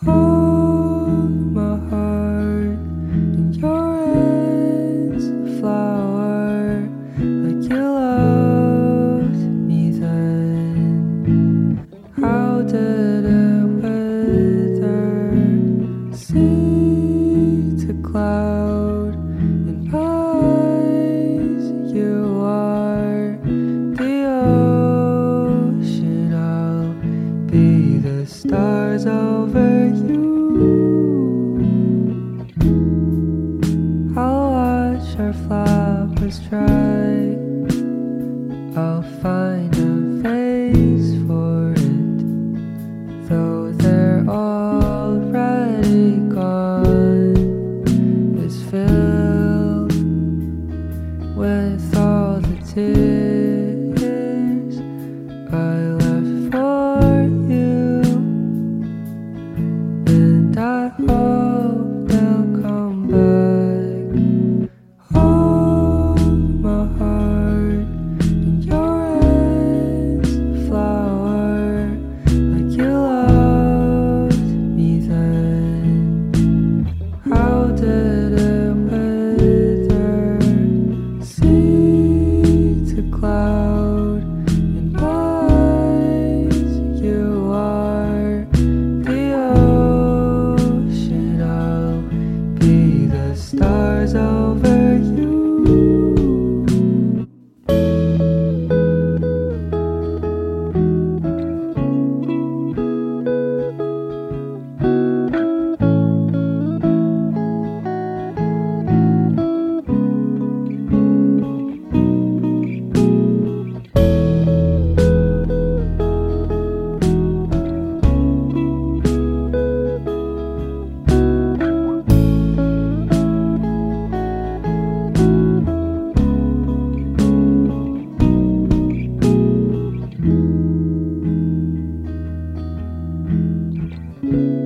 Hold my heart in your hands, a flower like you loved me then. How did it wither, sea to cloud in eyes? You are the ocean, I'll be the stars over you. I'll watch our flowers dry, I'll find a vase for it, though they're already gone. It's filled with all the tears I left for you, and I hope they'll come back. Hold my heart in your hands, a flower like you loved me then. How did it wither, sea to cloud in eyes? You are the ocean, I'll be the stars over you. Thank you.